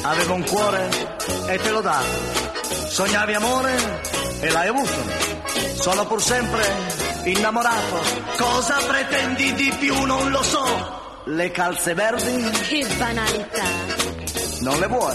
Avevo un cuore e te l'ho dato. Sognavi amore e l'hai avuto. Sono pur sempre innamorato. Cosa pretendi di più? Non lo so. Le calze verdi? Che banalità. Non le vuoi?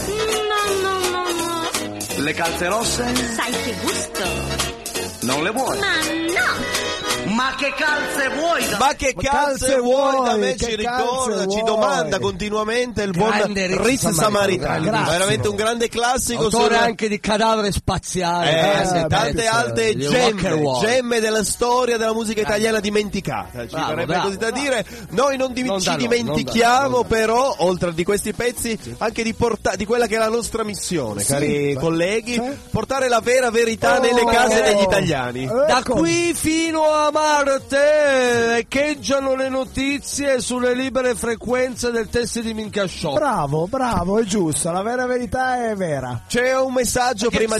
No. Le calze rosse? Sai che gusto. Non le vuoi? Ma no. Ma che calze vuoi da... Ma che calze vuoi da me? Ci ricorda, ci domanda continuamente il buon Ritz Samaritano. Veramente un grande classico. Autore anche di Cadavere Spaziale. Tante altre gemme della storia della musica italiana dimenticata. Ci verrebbe così da dire. Noi non ci dimentichiamo però, oltre di questi pezzi, anche di quella che è la nostra missione, cari colleghi, portare la vera verità nelle case degli italiani. Da qui fino a Marte echeggiano le notizie sulle libere frequenze del Testi di Minchia Show. Bravo, è giusto, la vera verità è vera. C'è un messaggio prima di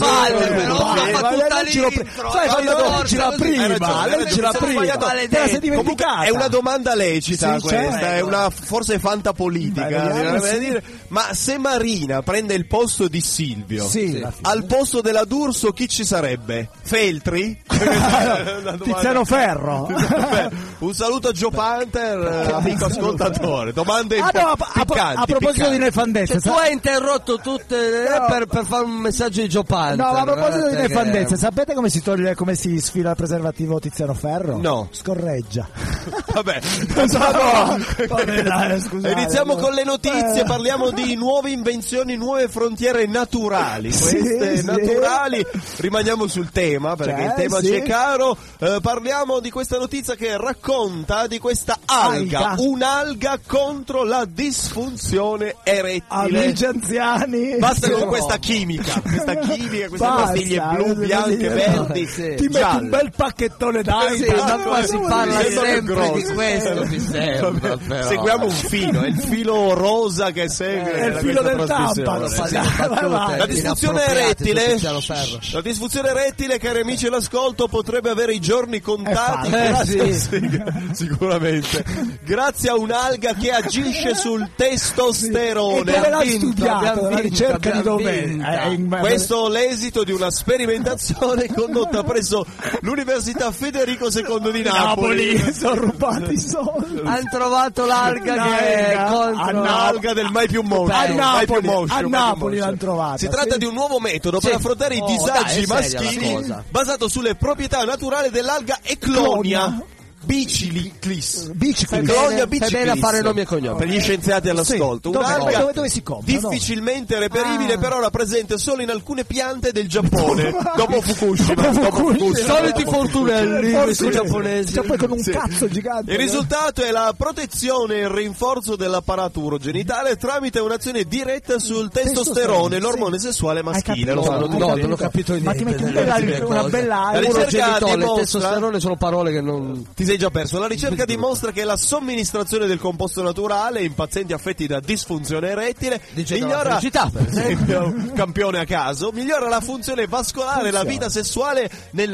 Comunque è una domanda lecita questa, è una forse fantapolitica, ma se Marina prende il posto di Silvio, al posto della D'Urso chi ci sarebbe? Feltri? Tiziano Ferro. Un saluto a Joe Panther, amico ascoltatore. Domande piccanti. A proposito di nefandezze, tu hai interrotto tutte per fare un messaggio di Joe Panther. No, ma a proposito di nefandezze, sapete come si toglie, come si sfila il preservativo Tiziano Ferro? No. Scorreggia. Vabbè. Scusate, iniziamo con le notizie, parliamo di nuove invenzioni, nuove frontiere naturali. Queste naturali, rimaniamo sul tema perché il tema ci è caro. Parliamo di questa notizia che racconta di questa alga, un'alga contro la disfunzione erettile. Amici anziani, basta con questa chimica, queste pastiglie blu, bianche, verdi. Ti metti un bel pacchettone d'acqua. Ma qua si parla sempre di questo, mi sembra. Seguiamo un filo, è il filo rosa che segue. È il filo del tampano. La disfunzione erettile, cari amici all'ascolto, potrebbe avere i giorni contati. Sicuramente. Grazie a un'alga che agisce sul testosterone. E l'ha studiato, la ricerca di dov'è. Questo l'esito di una sperimentazione condotta presso l'Università Federico II di Napoli. Sono rubati i soldi. Hanno trovato l'alga che è contro l'alga del mai più motion. A Napoli l'hanno trovata. Si tratta di un nuovo metodo per affrontare i disagi maschili basato sulle proprietà naturali dell'alga Eclonia biciliclis. Fai bene a fare nomi e cognomi. Per gli scienziati all'ascolto. Un'alga dove si compra? Difficilmente reperibile, però ora presente solo in alcune piante del Giappone. Dopo Fukushima. Soliti fortunelli questi giapponesi. Poi con un cazzo gigante. Il risultato è la protezione e il rinforzo dell'apparato urogenitale tramite un'azione diretta sul testosterone, l'ormone sessuale maschile. Lo sanno tutti. No, non ho capito niente. Ma ti metti una bella urogenitale e testosterone sono parole che non ti sei già perso. La ricerca dimostra che la somministrazione del composto naturale in pazienti affetti da disfunzione erettile migliora, per esempio, campione a caso, migliora la funzione vascolare e la vita sessuale nel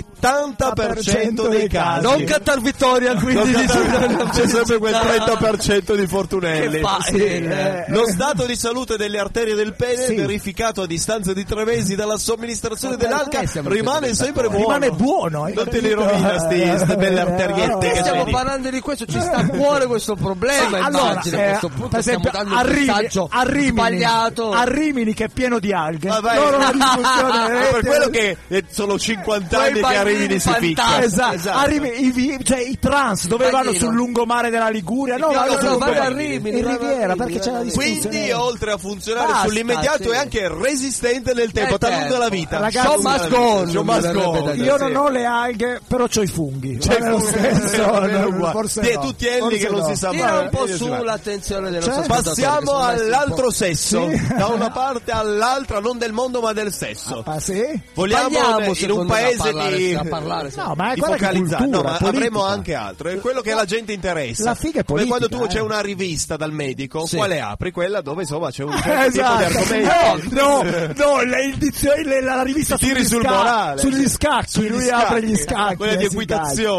70% dei casi. Non cantar vittoria, quindi c'è sempre quel 30% di fortunelli. Lo stato di salute delle arterie del pene, verificato a distanza di 3 mesi dalla somministrazione dell'alga, rimane sempre buono. Rimane buono. Non te li rovina queste belle arterie. Stiamo parlando di questo, ci sta a cuore questo problema. Allora, per esempio, a Rimini che è pieno di alghe. Per quello che sono 50 anni che a Rimini si ficca. Esatto. A Rimini, cioè i trans dove vanno sul lungomare della Liguria? No, vanno a Rimini, in Riviera, perché c'è la disfunzione. Quindi oltre a funzionare sull'immediato è anche resistente nel tempo, talunga la vita. Ragazzi, io non ho le alghe, però c'ho i funghi. Forse tu tieni che non si sa mai. Tira un po' su l'attenzione dello spettatore. Passiamo all'altro sesso, da una parte all'altra, non del mondo ma del sesso. Vogliamo in un paese di focalizzare, no, ma avremo anche altro. È quello che la gente interessa. La figa è politica. Quando tu c'è una rivista dal medico, quale apri? Quella dove insomma c'è un certo tipo di argomento. La rivista tiri sul morale, sugli scacchi. Lui apre gli scacchi. Quella di equitazione. Ma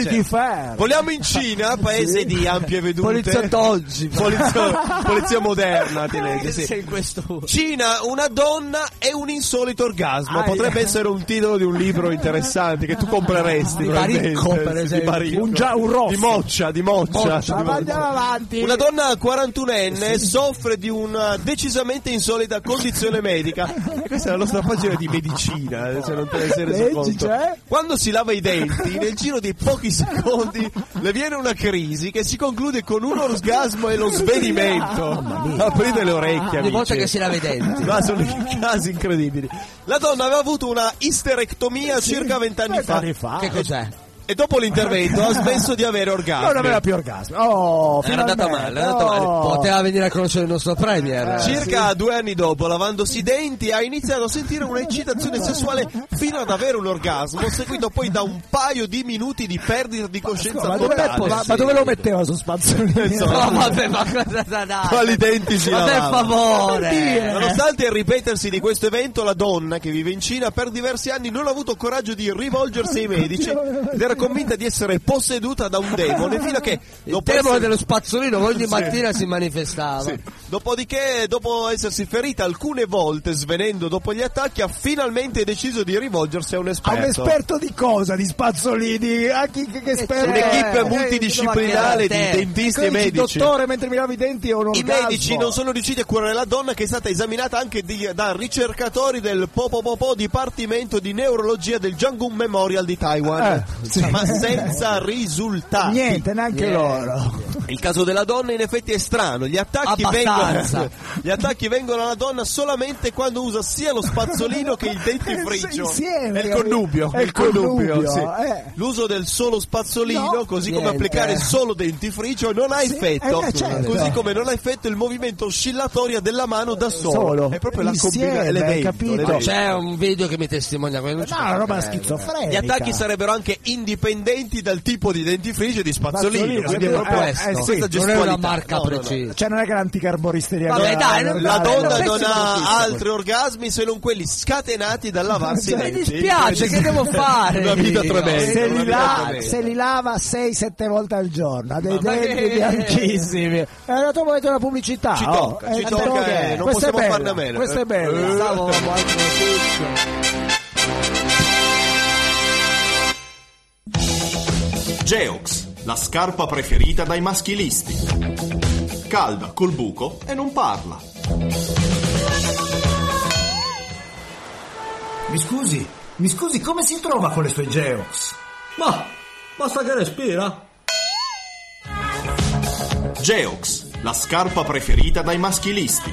Vanity Fair. Voliamo in Cina, paese di ampie vedute. Poliziottoggi. Polizia moderna, ti leggi, sì. Sei in questo. Cina, una donna e un insolito orgasmo. Potrebbe essere un titolo di un libro interessante che tu compreresti. Di Baricco, per esempio. Un rosso. Di moccia. Ma andiamo avanti. Una donna 41enne soffre di una decisamente insolita condizione medica. E questa è la nostra pagina di medicina, se non te ne sei reso conto. Quando si lava i denti, nel giro di pochi secondi le viene una crisi che si conclude con un orgasmo e lo svenimento. Aprite le orecchie, ogni amici. volta che si lava i denti. Ma sono casi incredibili. La donna aveva avuto una isterectomia circa 20 anni fa. Che cos'è? E dopo l'intervento ha smesso di avere orgasmi. Non aveva più orgasmo. Era andata male. Poteva venire a conoscere il nostro premier. Circa 2 anni dopo, lavandosi i denti, ha iniziato a sentire un'eccitazione sessuale fino ad avere un orgasmo, seguito poi da un paio di minuti di perdita di coscienza totale. Ma dove lo metteva su spazzolino? No, vabbè, ma cosa dai? Quali denti si lavava? Per favore. Nonostante il ripetersi di questo evento, la donna, che vive in Cina, per diversi anni non ha avuto coraggio di rivolgersi ai medici ed era convinta di essere posseduta da un demone, fino a che il demone dello spazzolino ogni mattina si manifestava. Sì. Dopodiché, dopo essersi ferita alcune volte svenendo dopo gli attacchi, ha finalmente deciso di rivolgersi a un esperto. A un esperto di cosa? Di spazzolini? A chi che esperto? Un'equipe multidisciplinare di dentisti e medici. Dottore, mentre mi lavi i denti o un orgasmo? I medici non sono riusciti a curare la donna, che è stata esaminata anche da ricercatori del Dipartimento di Neurologia del Jianggung Memorial di Taiwan. Ma senza risultati. Niente, neanche loro. Il caso della donna in effetti è strano. Gli attacchi vengono alla donna solamente quando usa sia lo spazzolino che il dentifricio. Insieme, è il connubio. Sì. L'uso del solo spazzolino, così come applicare solo dentifricio, non ha effetto. Certo. Così come non ha effetto il movimento oscillatorio della mano da solo. È proprio la combinazione. Capito? C'è un video che mi testimonia quello. No, una roba schizofrenica. Gli attacchi sarebbero anche indipendenti dal tipo di dentifricio e di spazzolino. Quindi è proprio questo. Non è una marca precisa. Cioè non è che l'anticarboristeria. Vabbè, dai, la donna non ha altri orgasmi se non quelli scatenati dal lavarsi i denti. Mi dispiace, che devo fare? Una vita tremenda. Se li lava 6-7 volte al giorno, ha dei denti bianchissimi. Dopo avete una pubblicità. Ci tocca, non possiamo farne a meno. Questo è bello. Geox, la scarpa preferita dai maschilisti. Calda, col buco e non parla. Mi scusi, come si trova con le sue Geox? Ma basta che respira. Geox, la scarpa preferita dai maschilisti.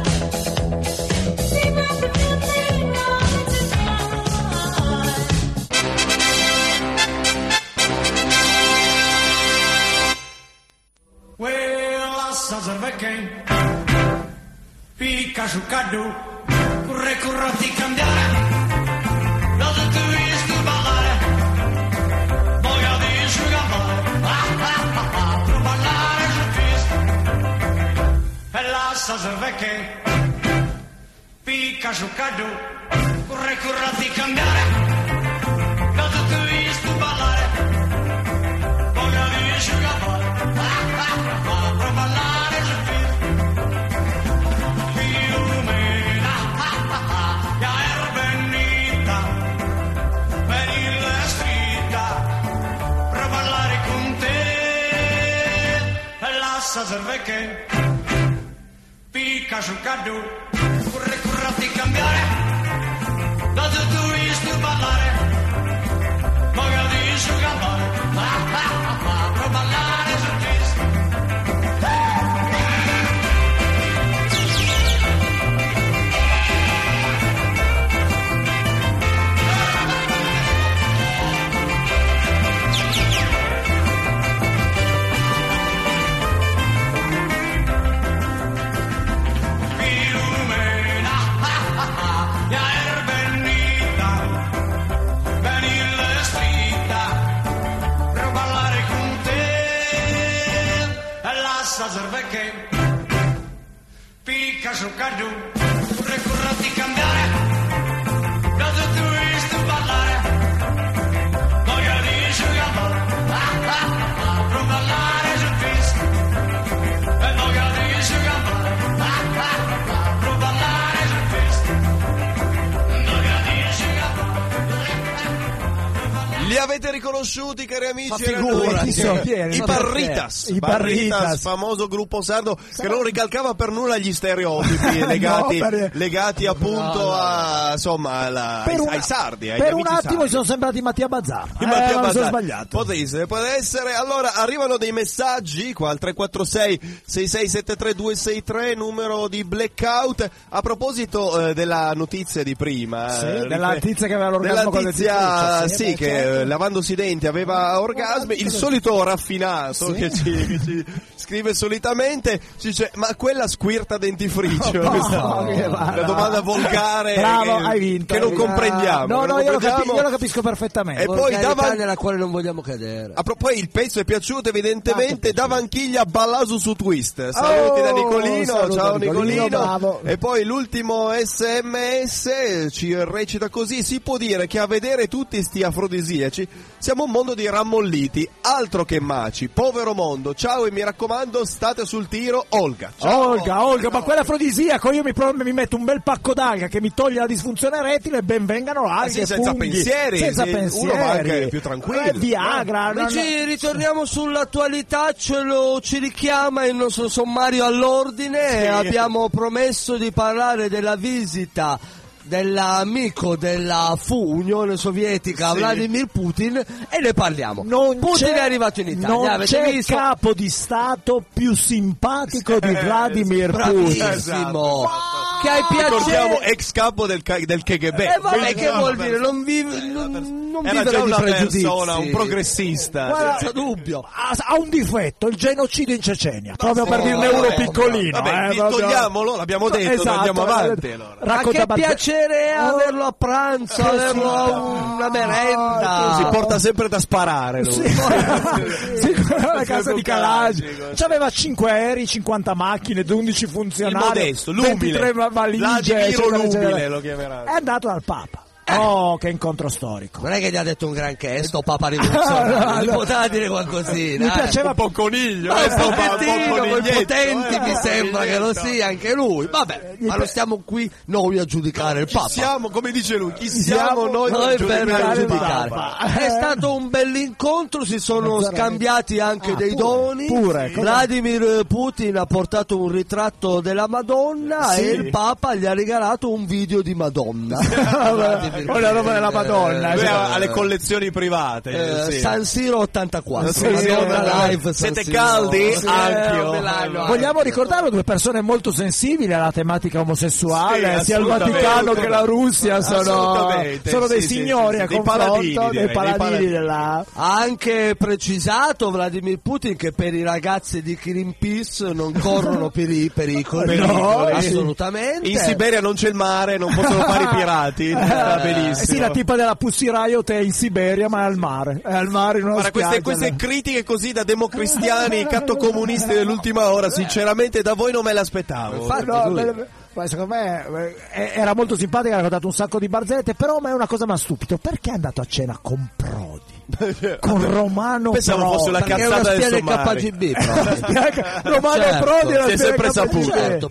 Pikachu cadu, corre ti cambiare, non ti visto ballare, voglia di asciugare, per ballare sul pista, e lascia servecche. Pikachu cadu, corre ti cambiare, non ti visto ballare, voglia di asciugare, per ballare sul pista. Servecche, Pikachu cadu, corre ti cambiare, da tu visto ballare, voglia di asciugare, per ballare sul disco. Pikachu cadu, corre ti cambiare, da tu visto ballare, voglia di asciugare, avete riconosciuti, cari amici? I Barritas, famoso gruppo sardo che non ricalcava per nulla gli stereotipi legati appunto ai sardi. Per un attimo mi sono sembrati Mattia Bazzar. Mi sono sbagliato. Può essere. Allora arrivano dei messaggi qua al 346 6673 263, numero di Blackout. A proposito della notizia di prima, della tizia che aveva l'orgasmo con le che lavandosi i denti aveva orgasmi, il solito raffinato che ci scrive solitamente, ci dice: ma quella squirta dentifricio? Una domanda volgare. Bravo, hai vinto, che non comprendiamo. Io lo capisco perfettamente. E poi nella quale non vogliamo cadere. Poi il pezzo è piaciuto evidentemente. Da Vanchiglia Ballasu su Twist. Saluti da Nicolino. Ciao Nicolino. Bravo. E poi l'ultimo SMS ci recita così: si può dire che a vedere tutti sti afrodisiaci siamo un mondo di rammolliti, altro che maci, povero mondo. Ciao e mi raccomando, state sul tiro. Olga. Ciao. Olga, ma quell'afrodisiaca, io mi metto un bel pacco d'alga che mi toglie la disfunzione erettile e ben vengano alghe, senza pensieri, uno va anche più tranquillo. Viagra. Ritorniamo sull'attualità, ci richiama il nostro sommario all'ordine. Abbiamo promesso di parlare della visita dell'amico della Unione Sovietica, Vladimir Putin, e ne parliamo. Putin è arrivato in Italia. Non c'è capo di Stato più simpatico di Vladimir Putin. Bravissimo. Che hai piacere. Ricordiamo ex capo del KGB. Vabbè, che vuol dire? Non vive già una pregiudizi. Persona, un progressista. Guarda, senza dubbio. Ha un difetto, il genocidio in Cecenia. Proprio per dirne uno piccolino. Vabbè, togliamolo, l'abbiamo detto, andiamo avanti. Allora. Ma che piacere averlo a pranzo, averlo a una merenda. Si porta sempre da sparare. La casa di Calagi. C'aveva 5 aerei, 50 macchine, 11 funzionari. Il modesto, l'umile. 23 valigie. L'umile lo chiameranno. È andato dal Papa. Oh, che incontro storico. Non è che gli ha detto un granché, sto Papa rivoluzionario. Mi poteva dire qualcosina. Mi piaceva un po' coniglio. Ma un pochettino, quei potenti mi sembra che lo sia anche lui. Vabbè, ma non stiamo qui noi a giudicare il Papa. Siamo, come dice lui, chi siamo noi per giudicare. È stato un bell'incontro, si sono scambiati anche dei doni. Vladimir Putin ha portato un ritratto della Madonna e il Papa gli ha regalato un video di Madonna. Una roba della Madonna. Lui ha le collezioni private. San Siro 84. Madonna Live. Siete caldi? Anch'io. Vogliamo ricordarlo, due persone molto sensibili alla tematica omosessuale, sia il Vaticano che la Russia sono dei signori a confronto, dei paladini della... Ha anche precisato Vladimir Putin che per i ragazzi di Greenpeace non corrono pericoli. Assolutamente. In Siberia non c'è il mare, non possono fare i pirati. Benissimo. La tipa della Pussy Riot è in Siberia, ma è al mare. È al mare in una spiaggia. Queste critiche così da democristiani, cattocomunisti dell'ultima ora, sinceramente da voi non me le aspettavo. Infatti, secondo me era molto simpatica, ha raccontato un sacco di barzellette, però ma è una cosa ma stupido. Perché è andato a cena con Prodi? Con Romano Pensavo Prodi, fosse la cazzata del sommario. Romano Prodi era si è sempre saputo.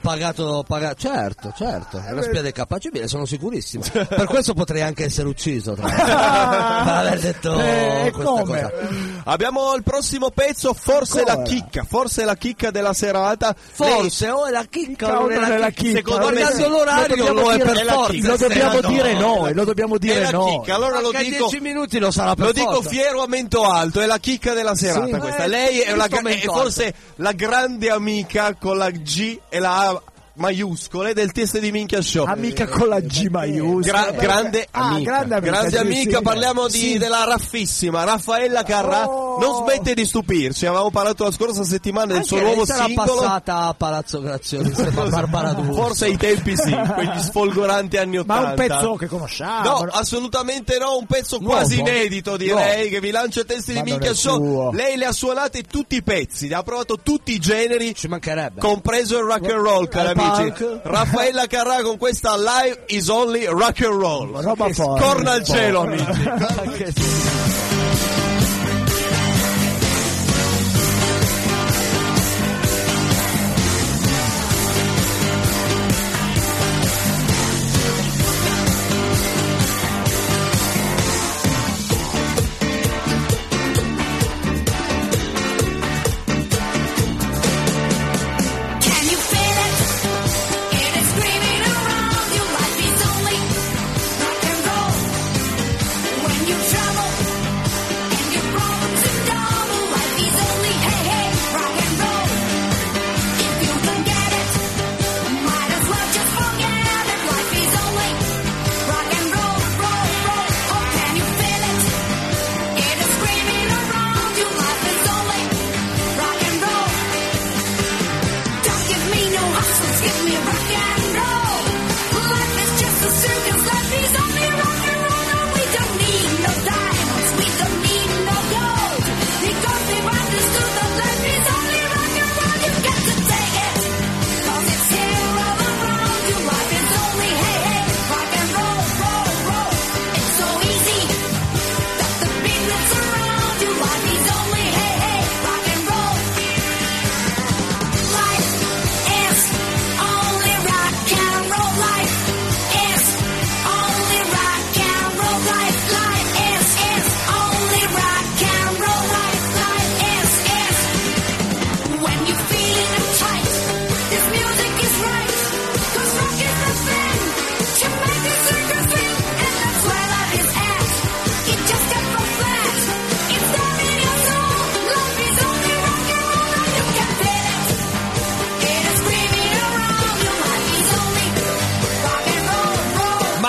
Certo, è una spia del KGB, sono sicurissimo. Per questo potrei anche essere ucciso per aver detto questa cosa. Abbiamo il prossimo pezzo, forse la chicca della serata. Forse o è la chicca o non è la chicca. Guardando l'orario lo è per forza. Lo dobbiamo dire noi, lo dobbiamo dire noi. Chicca, allora lo dico, 10 minuti lo sarà per forza. Lo dico fiero a mento alto, è la chicca della serata questa. Lei è forse la grande amica con la G e la A maiuscole del Teste di Minchia Show. Amica con la G maiuscola. Grande amica. Parliamo della raffissima Raffaella Carrà. Non smette di stupirci. Avevamo parlato la scorsa settimana del suo nuovo singolo. Passata a Palazzo Grazioni, Barbara D'Urso. Forse ai tempi sì, quegli sfolgoranti anni '80. Ma un pezzo che conosciamo? No, assolutamente no, un pezzo quasi inedito, direi, che vi lancia il Teste di Minchia Show. Lei le ha suonate tutti i pezzi, ha provato tutti i generi, ci mancherebbe, compreso il rock and roll, cari amici. Raffaella Carrà con questa Live is Only Rock and Roll. Roba forte. Corna al cielo, amici.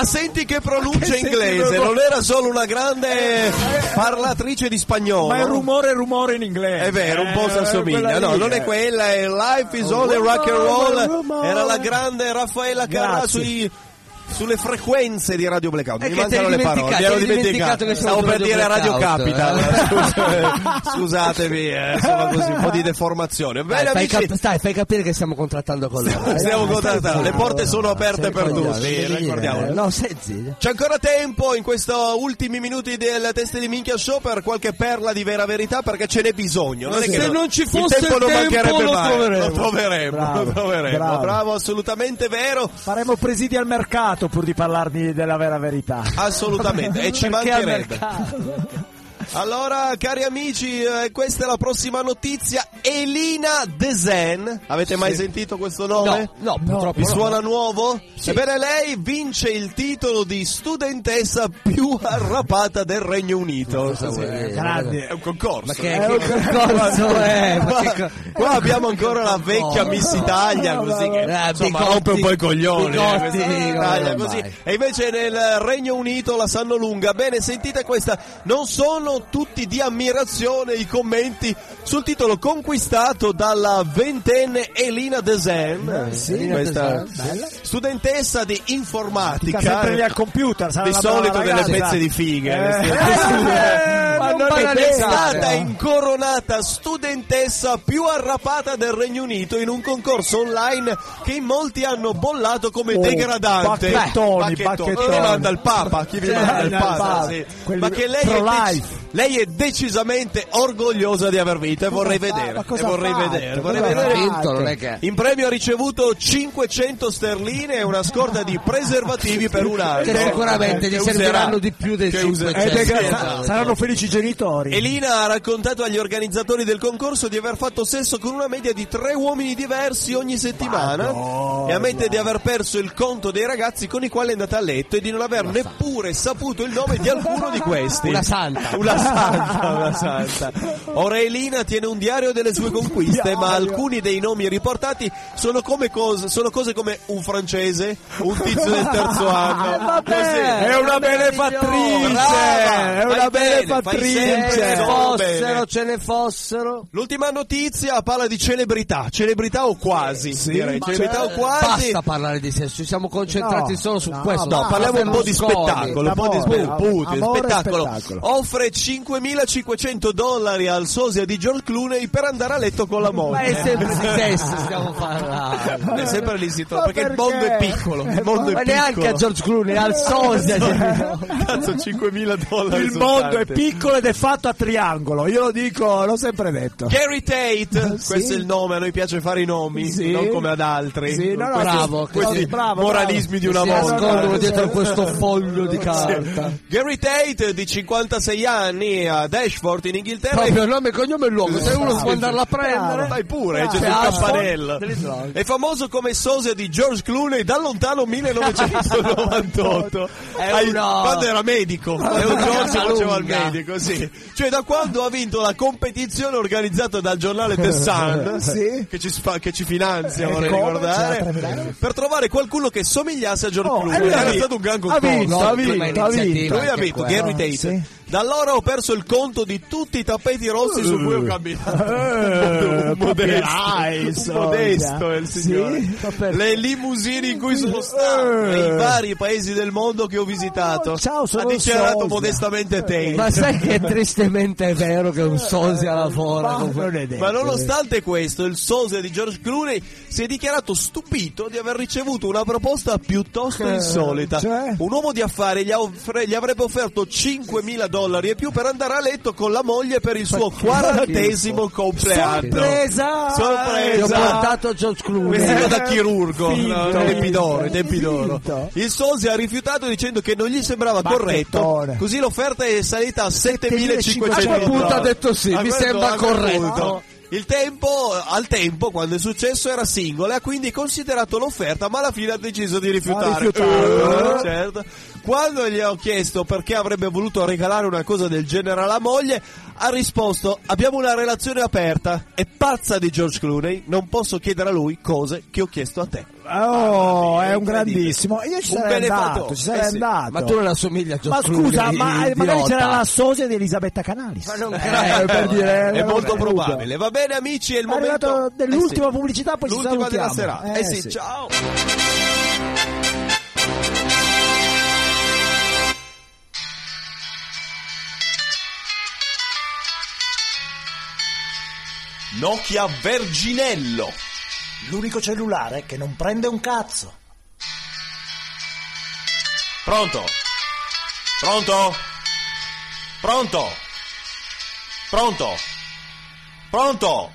Ma senti che pronuncia inglese, non era solo una grande parlatrice di spagnolo. Ma è rumore in inglese. È vero, un po' si assomiglia. No, non è quella, è Life is Only Rock and Roll. Era la grande Raffaella Carrà sulle frequenze di Radio Blackout. Mi mancano le parole, mi ero dimenticato che stavo per dire Radio Capital. Scusatemi, insomma, così un po' di deformazione. Bene, fai capire che stiamo contrattando con loro. Stiamo contrattando, le porte sono aperte per tutti, ricordiamo. No, senti. C'è ancora tempo in questi ultimi minuti del Teste di Minchia Show per qualche perla di vera verità, perché ce n'è bisogno. Non è che se non ci fosse il tempo non mancherebbe mai. Lo troveremo. Bravo, assolutamente vero. Faremo presidi al mercato pur di parlarvi della vera verità. Assolutamente, e ci mancherebbe. Allora, cari amici, questa è la prossima notizia. Elina Dezen. Avete mai sentito questo nome? No, purtroppo. Vi suona nuovo? Sì. Ebbene, lei vince il titolo di studentessa più arrapata del Regno Unito. Grande. È un concorso. Ma che concorso è? Qua abbiamo ancora la vecchia Miss Italia, così che insomma rompe un po' i coglioni. Italia, così. E invece nel Regno Unito la sanno lunga. Bene, sentite questa. Non sono tutti di ammirazione i commenti sul titolo conquistato dalla ventenne Elina Dezen, questa studentessa di informatica, sempre lì al computer, di solito delle pezze di fighe, ma non è stata incoronata studentessa più arrapata del Regno Unito in un concorso online che in molti hanno bollato come degradante. Bacchettoni. Chi vi manda il Papa? Chi vi manda il Papa? Sì. Ma che lei è decisamente orgogliosa di aver vinto e vorrei vedere. Non è che... In premio ha ricevuto 500 sterline e una scorta di preservativi per un anno. Che sicuramente gli serviranno di più dei 500. Saranno felici i genitori. Elina ha raccontato agli organizzatori del concorso di aver fatto sesso con una media di 3 uomini diversi ogni settimana e ammette di aver perso il conto dei ragazzi con i quali è andata a letto e di non aver neppure saputo il nome di alcuno di questi. Una santa. Ora Elina tiene un diario delle sue conquiste, ma alcuni dei nomi riportati sono cose come un francese, un tizio del terzo anno. È una benefattrice. Ce ne fossero. L'ultima notizia parla di celebrità o quasi. Direi celebrità o quasi. Basta parlare di sesso, ci siamo concentrati solo su questo. No, parliamo un po' di spettacolo, spettacolo. Offre $5.500 al sosia di George Clooney per andare a letto con la moglie. Ma è sempre di sesso stiamo parlando. È sempre lì perché il mondo è piccolo. Ma neanche a George Clooney, al sosia. Cazzo, $5.000. Il mondo è piccolo ed è fatto a triangolo. Io lo dico, l'ho sempre detto. Gary Tate, questo è il nome, a noi piace fare i nomi, non come ad altri. Bravo, moralismi di una volta. Nascondono dietro questo foglio di carta. Gary Tate, di 56 anni, ad Ashford in Inghilterra. Proprio nome, cognome e luogo. Se uno può andarla a prendere, vai pure, c'è sul campanello. È famoso come sosia di George Clooney dal lontano 1998. Quando era medico. George faceva il medico, sì. Cioè da quando ha vinto la competizione organizzata dal giornale The Sun, che ci finanzia, vorrei ricordare, per trovare qualcuno che somigliasse a George Clooney. Era stato un gran concorso. Ha vinto. Lui ha vinto, Gary Tate. Da allora ho perso il conto di tutti i tappeti rossi su cui ho camminato. Modesto è il signore. Le limousine in cui sono stato nei vari paesi del mondo che ho visitato. Ha dichiarato modestamente Tate. Ma sai che è tristemente vero che un sosia lavora ma nonostante questo il sosia di George Clooney si è dichiarato stupito di aver ricevuto una proposta piuttosto insolita. Un uomo di affari gli avrebbe offerto $5.000 e più per andare a letto con la moglie per il suo 40° compleanno. Sorpresa! Ti ho portato George Clooney vestito da chirurgo, tempi d'oro. Il sosia ha rifiutato dicendo che non gli sembrava corretto, così l'offerta è salita a $7.500. Appunto ha detto sì, mi sembra corretto. Al tempo, quando è successo, era single e ha quindi considerato l'offerta, ma alla fine ha deciso di rifiutare. Certo. Quando gli ho chiesto perché avrebbe voluto regalare una cosa del genere alla moglie, ha risposto: abbiamo una relazione aperta, è pazza di George Clooney, non posso chiedere a lui cose che ho chiesto a te. Oh, è un grandissimo. Io ci sarei andato, andato. Ma tu non assomigli a George Clooney. Ma scusa, magari idiota. c'era la sosia di Elisabetta Canalis. Ma non per dire, è molto probabile. Va bene, amici, è il momento arrivato dell'ultima pubblicità, poi l'ultima ci salutiamo. della serata. Sì, ciao. Nokia Verginello. L'unico cellulare che non prende un cazzo. Pronto? Pronto? Pronto? Pronto? Pronto?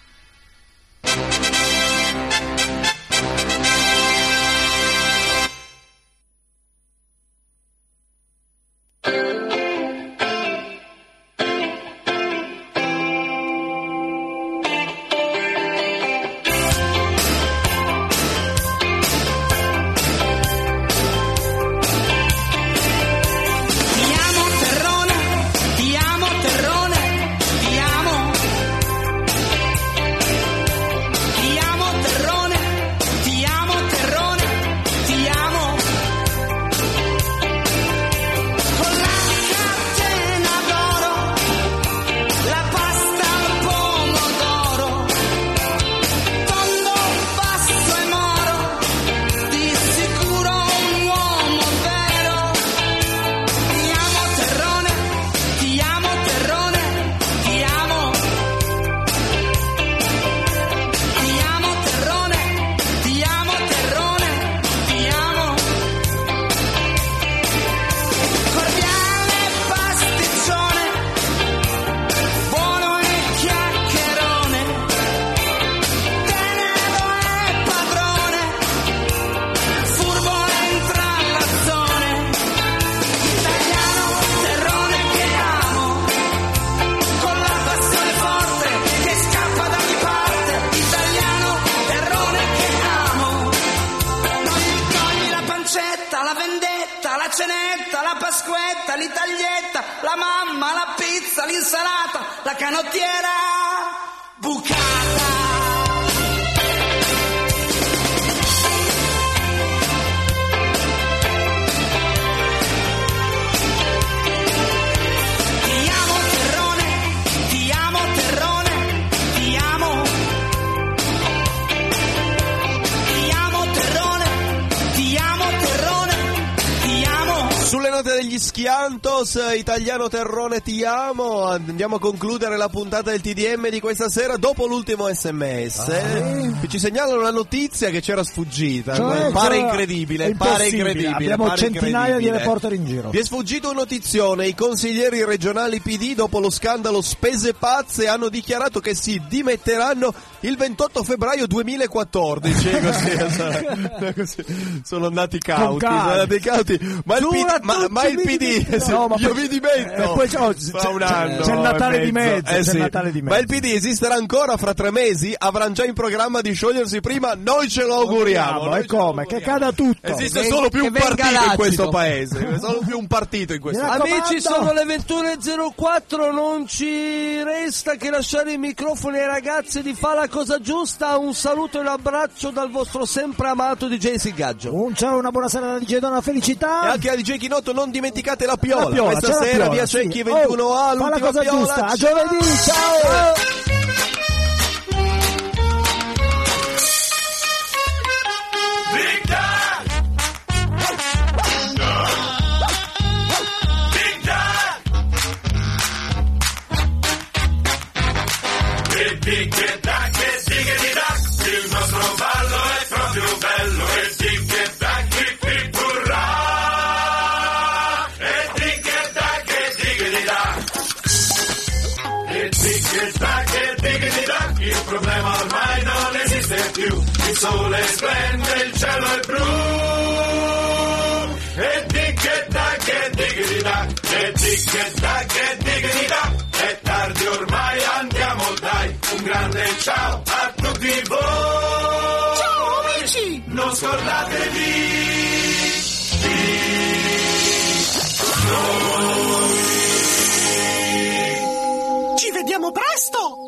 L'itaglietta, la mamma, la pizza, l'insalata, la canottiera bucata. Ti amo Terrone, ti amo Terrone, ti amo. Ti amo Terrone, ti amo Terrone, ti amo. Sulle note degli Schiantos, Italiano Terrone ti amo, andiamo a concludere la puntata del TDM di questa sera dopo l'ultimo SMS che ci segnalano una notizia che c'era sfuggita, pare incredibile, abbiamo centinaia di reporter in giro. Vi è sfuggito un notizione: i consiglieri regionali PD dopo lo scandalo spese pazze hanno dichiarato che si dimetteranno il 28 febbraio 2014 così, sono andati cauti, ma il PD io mi dimetto poi fra un anno c'è il Natale di mezzo, Natale di mezzo. Ma il PD esisterà ancora fra 3 mesi? Avranno già in programma di sciogliersi prima? Noi ce lo auguriamo. E come? Che cada tutto. Esiste solo più un partito in questo paese, solo più un partito in questo paese. Amici, sono le 21.04, non ci resta che lasciare i microfoni ai ragazzi di Fa la Cosa Giusta. Un saluto e un abbraccio dal vostro sempre amato DJ Siggaggio. Un ciao, una buona serata da DJ Donna Felicità. E anche a DJ Chinotto, non dimenticate la piola. Questa sera via Cecchi 21A, l'ultima Fa la Cosa piola. Giusta, a giovedì, ciao. Il nostro ballo è proprio bello e tic e tac tic tic burra e tic e tac e tic-e-di-da e tic e tac e tic-e-di-da. Il problema ormai non esiste più, il sole splende, il cielo è blu e tic e tac e tic-e-di-da e tic e tac e tic-e-di-da. È tardi ormai, andiamo dai, un grande ciao a tutti voi. Ciao amici! Non scordatevi di noi. presto!